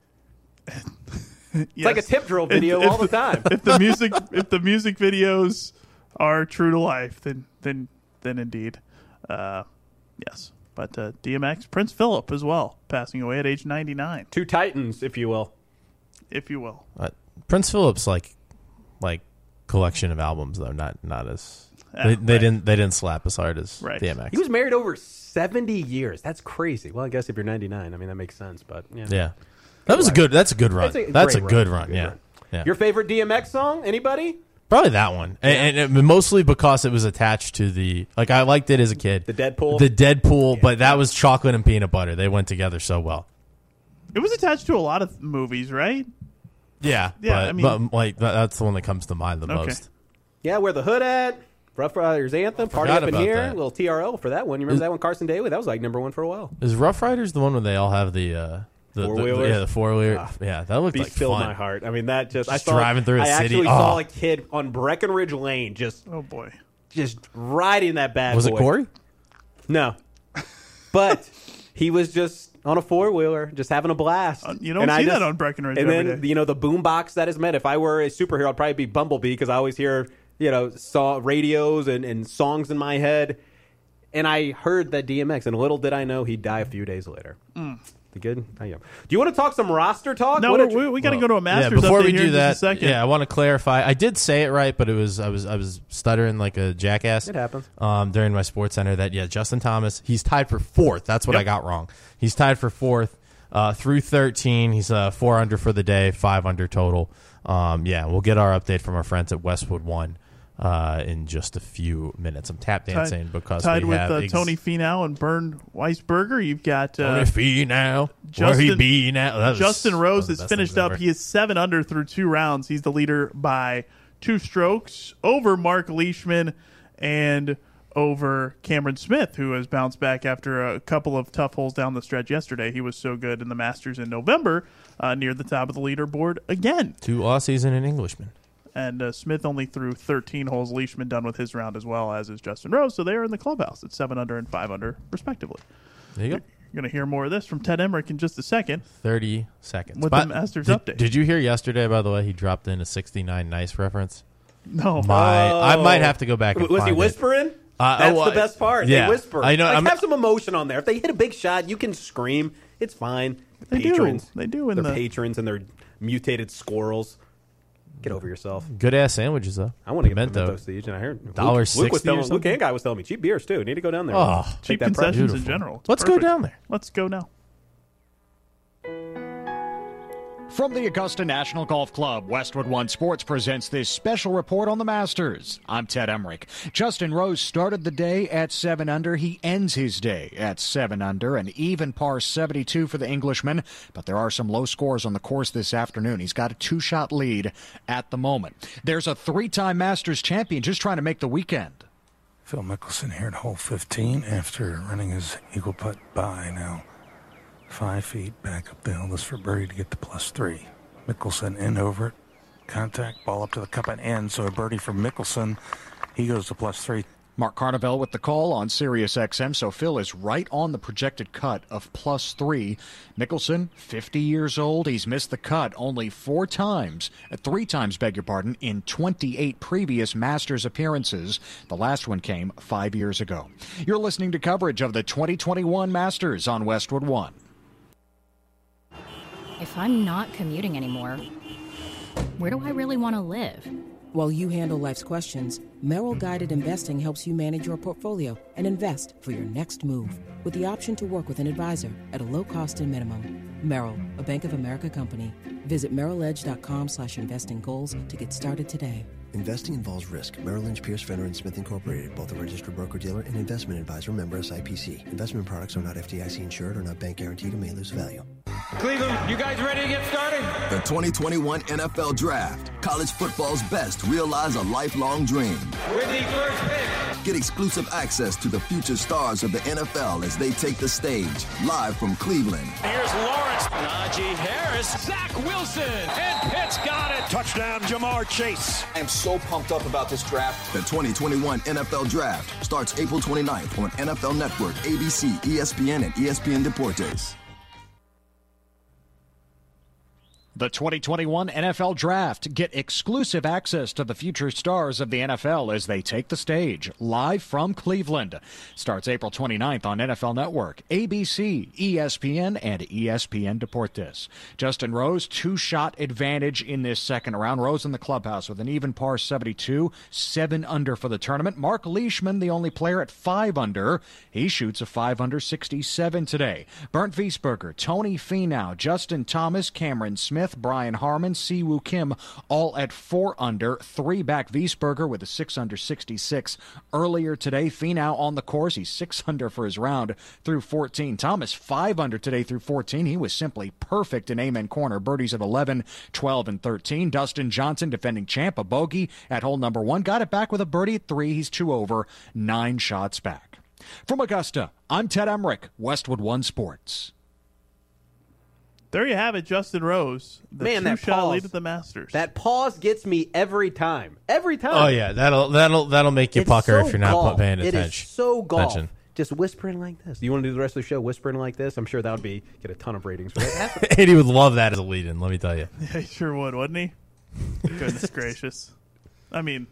It's like a tip drill video all the time. If the music, if the music videos are true to life, then then then indeed, uh, yes. But uh, D M X, Prince Philip as well, passing away at age ninety-nine, Two titans, if you will. if you will. Uh, Prince Philip's like like collection of albums though, not not as Uh, they, they right. didn't they didn't slap as hard as Right. D M X. He was married over seventy years. That's crazy. Well, I guess if you're ninety-nine, I mean, that makes sense. But yeah. Yeah, that was a good. That's a good run. That's a That's a great good run. run. Good Yeah. run. yeah. Your favorite D M X song? Anybody? Probably that one, and, and, and mostly because it was attached to the like I liked it as a kid. The Deadpool? The Deadpool, but that was chocolate and peanut butter. They went together so well. It was attached to a lot of movies, right? Yeah, Yeah, but, I mean- but, like that, that's the one that comes to mind the Okay. most. Yeah, Where the Hood At? Rough Riders Anthem, Party Forgot Up in about Here, that. little T R L for that one. You remember Is- that one, Carson Daly? That was like number one for a while. Is Rough Riders the one where they all have the uh, the, the Four-wheelers? yeah the four wheeler? Ah, yeah, that looked Beast like filled fun. my heart. I mean, that just, I Just saw driving through a I city. actually Oh. saw a kid on Breckenridge Lane just Oh boy, just riding that bad Was boy. it Corey? No, but he was just on a four wheeler, just having a blast. Uh, you don't And I see just- that on Breckenridge And every then day. you know the boombox that is meant. If I were a superhero, I'd probably be Bumblebee because I always hear you know saw radios and, and songs in my head. And I heard that D M X, and little did I know he'd die a few days later. The good, I am. Do you want to talk some roster talk? no, What we, did you- we, we got to Well, go to a Masters yeah, before update we here do in that, just a second. yeah, I want to clarify. I did say it right, but it was I was I was stuttering like a jackass. It happens. Um, during my Sports Center, that yeah, Justin Thomas, he's tied for fourth. That's what Yep. I got wrong. He's tied for fourth uh, through thirteen. He's uh, four under for the day, five under total. Um, yeah, we'll get our update from our friends at Westwood One uh, in just a few minutes. I'm tap dancing because tied we with have uh, ex- Tony Finau and Bernd Weisberger. You've got uh, Tony Fee now. Where Justin- he be now? That was- Justin that Rose was the has best finished things up. ever. He is seven under through two rounds. He's the leader by two strokes over Mark Leishman and over Cameron Smith, who has bounced back after a couple of tough holes down the stretch yesterday. He was so good in the Masters in November, uh, near the top of the leaderboard again. Two Aussies and an Englishman. And uh, Smith only threw thirteen holes. Leishman done with his round as well, as is Justin Rose. So they are in the clubhouse at seven under and five under, respectively. There you go. You're going to hear more of this from Ted Emmerich in just a second. thirty seconds. With But the Masters did, update. Did you hear yesterday, by the way, he dropped in a sixty-nine nice reference? No, My, I Oh. might have to go back and Was he find it. whispering? Uh, That's oh, the I- best part. yeah. They whisper. I know, Like, I'm- have some emotion on there. If they hit a big shot, you can scream. It's fine. They do. patrons. They do in They're the- patrons and they're mutated squirrels. Get over yourself. Good ass sandwiches, though. I want to get Pimento. pimento siege, and I heard one dollar Luke, Luke was sixty or telling Luke something? and guy was telling me cheap beers too. Need to go down there. Oh, Take cheap that price. concessions in Beautiful. general. It's Let's go perfect. down there. Let's go now. From the Augusta National Golf Club, Westwood One Sports presents this special report on the Masters. I'm Ted Emmerich. Justin Rose started the day at seven under. He ends his day at seven under, an even par seventy-two for the Englishman. But there are some low scores on the course this afternoon. He's got a two-shot lead at the moment. There's a three-time Masters champion just trying to make the weekend. Phil Mickelson here at hole fifteen after running his eagle putt by now. Five feet back up the hill. This for birdie to get the plus three. Mickelson in over it. Contact, ball up to the cup and in. So a birdie for Mickelson. He goes to plus three. Mark Carnevale with the call on Sirius X M, so Phil is right on the projected cut of plus three. Mickelson, fifty years old. He's missed the cut only four times, uh, three times, beg your pardon, in twenty-eight previous Masters appearances. The last one came five years ago. You're listening to coverage of the twenty twenty-one Masters on Westwood One. If I'm not commuting anymore, where do I really want to live? While you handle life's questions, Merrill Guided Investing helps you manage your portfolio and invest for your next move with the option to work with an advisor at a low cost and minimum. Merrill, a Bank of America company. Visit merrill edge dot com slash investing goals to get started today. Investing involves risk. Merrill Lynch, Pierce, Fenner, and Smith Incorporated, both a registered broker-dealer and investment advisor, member S I P C. Investment products are not F D I C insured or not bank guaranteed and may lose value. Cleveland, you guys ready to get started? The twenty twenty-one N F L Draft. College football's best realize a lifelong dream. With the first pick. Get exclusive access to the future stars of the N F L as they take the stage. Live from Cleveland. Here's Lawrence. Najee Harris. Zach Wilson. And Pitts got it. Touchdown, Jamar Chase. I am so pumped up about this draft. The twenty twenty-one N F L Draft starts April twenty-ninth on N F L Network, A B C, E S P N, and E S P N Deportes. The twenty twenty-one N F L Draft. Get exclusive access to the future stars of the N F L as they take the stage. Live from Cleveland. Starts April twenty-ninth on N F L Network, A B C, E S P N, and E S P N Deportes. Justin Rose, two-shot advantage in this second round. Rose in the clubhouse with an even par seventy-two, seven under for the tournament. Mark Leishman, the only player at five under. He shoots a five under sixty-seven today. Bernd Wiesberger, Tony Finau, Justin Thomas, Cameron Smith, Brian Harmon, Siwoo Kim, all at four under. Three back Wiesberger with a six under sixty-six earlier today. Finau on the course. He's six under for his round through fourteen. Thomas five under today through fourteen. He was simply perfect in Amen Corner. Birdies at eleven, twelve, and thirteen. Dustin Johnson, defending champ, a bogey at hole number one. Got it back with a birdie at three. He's two over, nine shots back. From Augusta, I'm Ted Emmerich, Westwood One Sports. There you have it, Justin Rose. The Man, that two-shot pause, lead at the Masters. That pause gets me every time. Every time. Oh yeah, that'll that'll that'll make you It's pucker so if you're not golf. paying It attention. is so golf. Attention. Just whispering like this. Do you want to do the rest of the show whispering like this? I'm sure that would be get a ton of ratings for that. Andy would love that as a lead-in. Let me tell you. Yeah, he sure would, wouldn't he? Goodness gracious. I mean,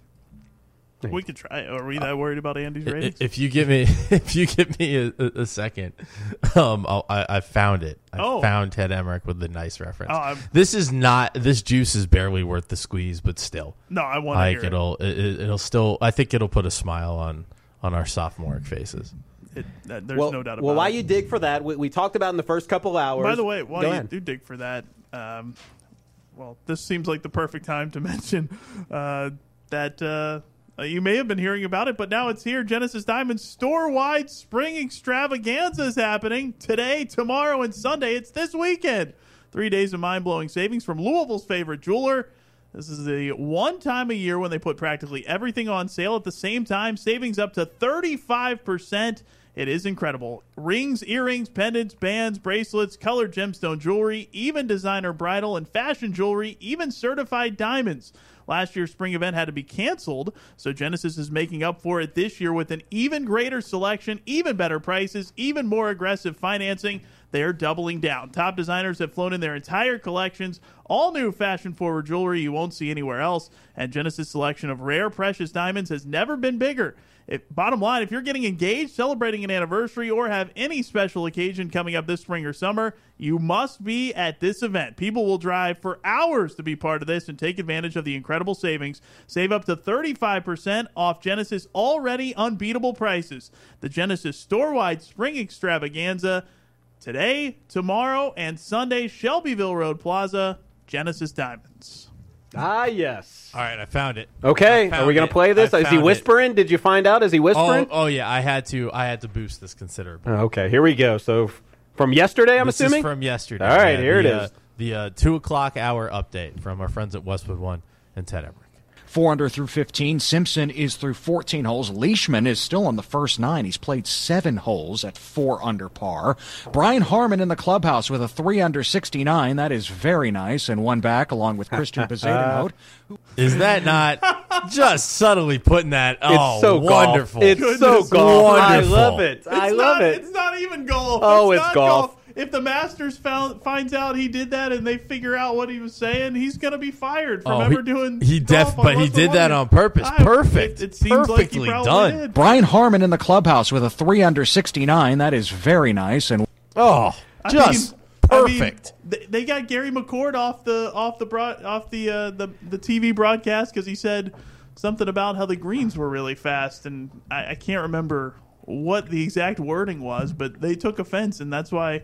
we could try. Are we that worried about Andy's ratings? If you give me, if you give me a, a, a second, um, I'll, I I found it. I Oh. found Ted Emmerich with the nice reference. Oh, I'm- this is not. This juice is barely worth the squeeze, but still, No, I wanna like hear it. it'll it. It, it'll still. I think it'll put a smile on on our sophomoric faces. It, uh, there's well, no doubt about well, it. while you dig for that, we, we talked about in the first couple hours. By the way, while Go you ahead. do dig for that, um, well, this seems like the perfect time to mention uh, that uh, uh, you may have been hearing about it, but now it's here. Genesis Diamonds store-wide spring extravaganza is happening today, tomorrow, and Sunday. It's this weekend. Three days of mind-blowing savings from Louisville's favorite jeweler. This is the one time a year when they put practically everything on sale at the same time, savings up to thirty-five percent. It is incredible. Rings, earrings, pendants, bands, bracelets, colored gemstone jewelry, even designer bridal and fashion jewelry, even certified diamonds. Last year's spring event had to be canceled, so Genesis is making up for it this year with an even greater selection, even better prices, even more aggressive financing. They're doubling down. Top designers have flown in their entire collections, all new fashion-forward jewelry you won't see anywhere else, and Genesis' selection of rare, precious diamonds has never been bigger. If, bottom line, if you're getting engaged, celebrating an anniversary, or have any special occasion coming up this spring or summer, you must be at this event. People will drive for hours to be part of this and take advantage of the incredible savings. Save up to thirty-five percent off Genesis' already unbeatable prices. The Genesis store-wide spring extravaganza today, tomorrow, and Sunday, Shelbyville Road Plaza, Genesis Diamonds. Ah, yes. All right, I found it. Okay, I found are we going it. to play this? I Is he found it. whispering? Did you find out? Is he whispering? Oh, oh yeah, I had to. I had to boost this considerably. Oh, okay, here we go. So f- from yesterday, I'm this assuming? is from yesterday. All right, Yeah, here the, it uh, is. the uh, two o'clock hour update from our friends at Westwood One and Ted Emmerich. Four under through fifteen. Simpson is through fourteen holes. Leishman is still on the first nine. He's played seven holes at four under par. Brian Harmon in the clubhouse with a three under sixty-nine. That is very nice. And one back along with Christian Bezuidenhout. Is that not just subtly putting that? Oh, It's so golf. wonderful! It's Goodness so golf. I wonderful. love it. It's I not, love it. It's not even golf. Oh, it's, it's not golf. If the Masters found, finds out he did that and they figure out what he was saying, he's going to be fired from Oh, ever he- doing he golf def- on but he Westwood did that One. on purpose. I- Perfect. It, it seems like he Perfectly probably done. did. Brian Harmon in the clubhouse with a three under sixty-nine. That is very nice. And Oh, I just mean- I mean, perfect. they, they got Gary McCord off the off the broad, off the uh, the the T V broadcast because he said something about how the greens were really fast, and I, I can't remember what the exact wording was, but they took offense, and that's why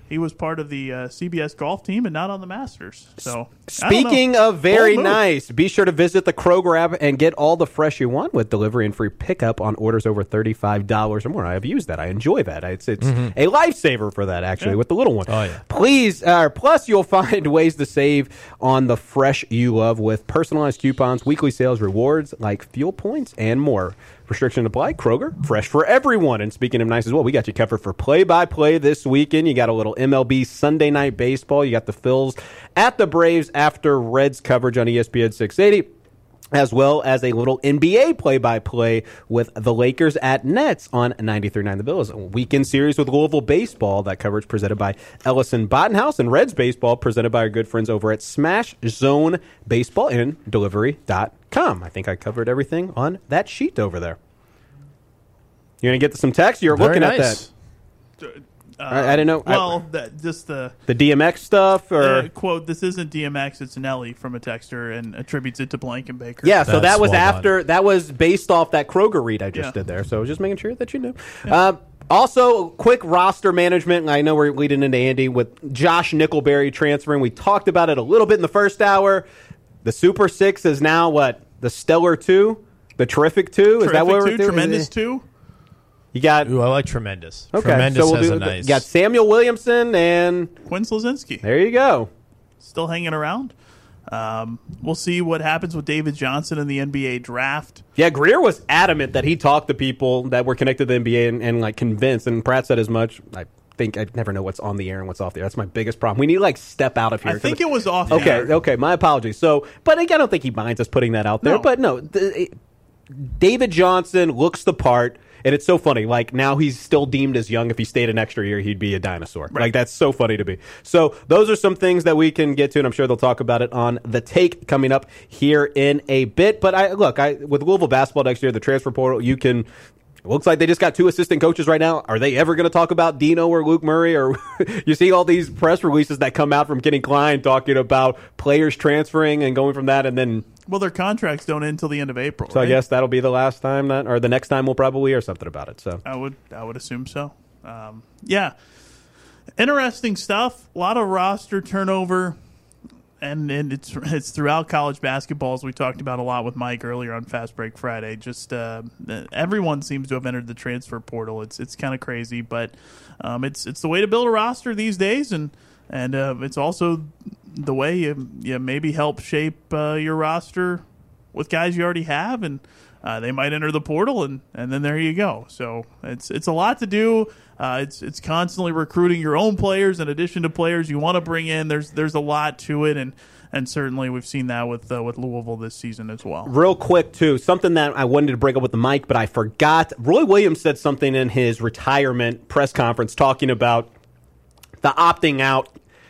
he was part of the uh, C B S golf team and not on the Masters. So speaking of very nice, be sure to visit the Kroger app and get all the fresh you want with delivery and free pickup on orders over thirty-five dollars or more. I have used that. I enjoy that. It's it's Mhm. a lifesaver for that, actually, Yeah. with the little one. Oh, yeah. Please, uh, plus you'll find ways to save on the fresh you love with personalized coupons, weekly sales, rewards like fuel points, and more. Restriction apply. Kroger, fresh for everyone. And speaking of nice as well, we got you covered for play-by-play this weekend. You got a little M L B Sunday Night Baseball. You got the Phils at the Braves after Reds coverage on E S P N six eighty. As well as a little N B A play-by-play with the Lakers at Nets on ninety-three point nine The Bills. A weekend series with Louisville Baseball. That coverage presented by Ellison Bottenhouse, and Reds Baseball presented by our good friends over at Smash Zone Baseball and Delivery dot com. I think I covered everything on that sheet over there. You're going to get some text? You're Very looking nice. Uh, at that. I, I didn't know. Well, I, that, just the the D M X stuff? or uh, quote, this isn't D M X, it's Nelly from a texter, and attributes it to Blankenbaker. Yeah, so That's that was well after, that was based off that Kroger read I just Yeah. did there. So just making sure that you knew. Uh, also, quick roster management. I know we're leading into Andy with Josh Nickelberry transferring. We talked about it a little bit in the first hour. The Super Six is now what? The Stellar Two? The Terrific Two? Is that Terrific what we're two, doing? Tremendous two. You got Ooh, I like Tremendous. okay. Tremendous so we'll has do, a nice. You got Samuel Williamson and Quinn Slazinski. there you go. Still hanging around. Um, we'll see what happens with David Johnson in the N B A draft. Yeah, Greer was adamant that he talked to people that were connected to the N B A and, and like convinced, and Pratt said as much. I think I never know what's on the air and what's off the air. That's my biggest problem. We need to like step out of here. I think it was off. Okay, air. okay, my apologies. So, but again, I don't think he minds us putting that out there. No. But no, the, it, David Johnson looks the part. And it's so funny. Like, now he's still deemed as young. If he stayed an extra year, he'd be a dinosaur. Right. Like, that's so funny to me. So those are some things that we can get to, and I'm sure they'll talk about it on The Take coming up here in a bit. But I look, I with Louisville basketball next year, the transfer portal, you can – it looks like they just got two assistant coaches right now. Are they ever going to talk about Dino or Luke Murray? Or you see all these press releases that come out from Kenny Klein talking about players transferring and going from that, and then – Well, their contracts don't end until the end of April. so right? I guess that'll be the last time that, or the next time we'll probably hear something about it. So I would I would assume so. Um, yeah, interesting stuff. A lot of roster turnover, and and it's it's throughout college basketball, as we talked about a lot with Mike earlier on Fast Break Friday. Just uh, everyone seems to have entered the transfer portal. It's it's kind of crazy, but um, it's it's the way to build a roster these days, and and uh, it's also the way you you maybe help shape uh, your roster with guys you already have, and uh, they might enter the portal, and, and then there you go. So it's it's a lot to do. Uh, it's it's constantly recruiting your own players in addition to players you want to bring in. There's there's a lot to it, and and certainly we've seen that with uh, with Louisville this season as well. real quick, too, something that I wanted to bring up with the mic, but I forgot. Roy Williams said something in his retirement press conference talking about the opting out.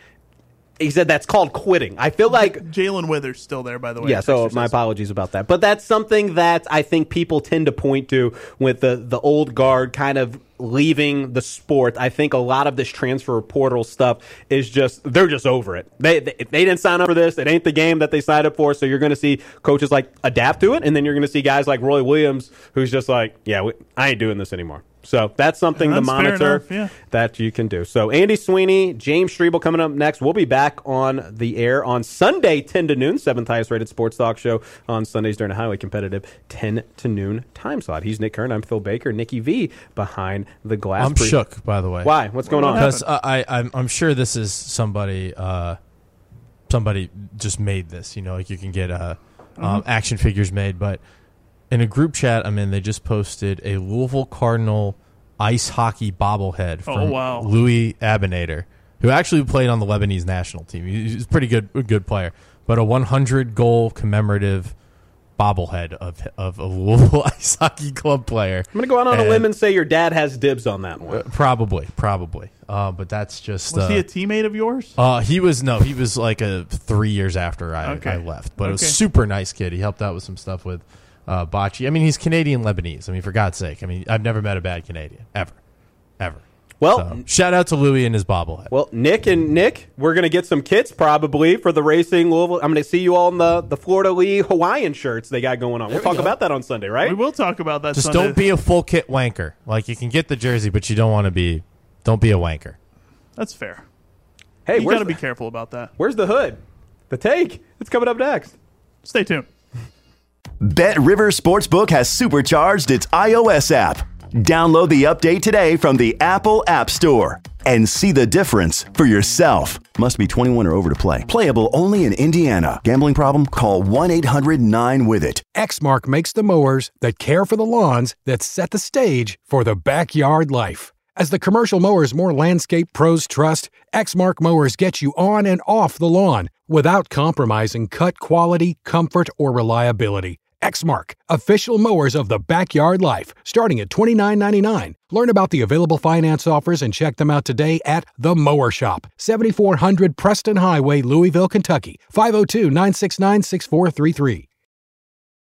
He said that's called quitting. I feel like Jalen Withers still there, by the way. yeah, so my apologies about that. But that's something that I think people tend to point to with the, the old guard kind of leaving the sport. I think a lot of this transfer portal stuff is just, they're just over it. They, they, they didn't sign up for this. It ain't the game that they signed up for. So you're going to see coaches like adapt to it. And then you're going to see guys like Roy Williams, who's just like, yeah, we, I ain't doing this anymore. So that's something That's to fair monitor enough, yeah. that you can do. So Andy Sweeney, James Strebel coming up next. We'll be back on the air on Sunday, ten to noon, seventh highest rated sports talk show on Sundays during a highly competitive ten to noon time slot. He's Nick Kern. I'm Phil Baker. Nikki V behind the glass. I'm Pre- shook, by the way. Why? What's going on? Because uh, I, I'm, I'm sure this is somebody, uh, somebody just made this. You know, like you can get uh, um, Mhm. action figures made, but in a group chat I'm in, they just posted a Louisville Cardinal ice hockey bobblehead from Oh, wow. Louis Abinader, who actually played on the Lebanese national team. He's a pretty good, a good player, but a one hundred goal commemorative bobblehead of of a Louisville ice hockey club player. I'm going to go out on And- a limb and say your dad has dibs on that one. Uh, probably, probably. Uh, but that's just. Was uh, he a teammate of yours? Uh, he was no, he was like a three years after I, Okay. I left. But it was Okay. super nice kid. He helped out with some stuff with uh, Bocce. I mean, he's Canadian Lebanese. I mean, for God's sake. I mean, I've never met a bad Canadian ever, ever. Well, So, shout out to Louis and his bobblehead. Well, Nick and Nick, we're going to get some kits probably for the Racing Louisville. I'm going to see you all in the, the Florida Lee Hawaiian shirts they got going on. We'll we talk go. about that on Sunday, right? We will talk about that. Just Sunday. don't be a full kit wanker. Like you can get the jersey, but you don't want to be. Don't be a wanker. That's fair. Hey, you where's got to the- be careful about that. Where's the hood? The take. It's coming up next. Stay tuned. Bet River Sportsbook has supercharged its iOS app. Download the update today from the Apple App Store and see the difference for yourself. Must be twenty-one or over to play. Playable only in Indiana. Gambling problem? Call one eight hundred nine with it. Exmark makes the mowers that care for the lawns that set the stage for the backyard life. As the commercial mowers more landscape pros trust, Exmark mowers get you on and off the lawn without compromising cut quality, comfort, or reliability. Exmark, official mowers of the backyard life, starting at twenty-nine ninety-nine. Learn about the available finance offers and check them out today at The Mower Shop, seventy-four hundred Preston Highway, Louisville, Kentucky, five oh two, nine six nine, six four three three.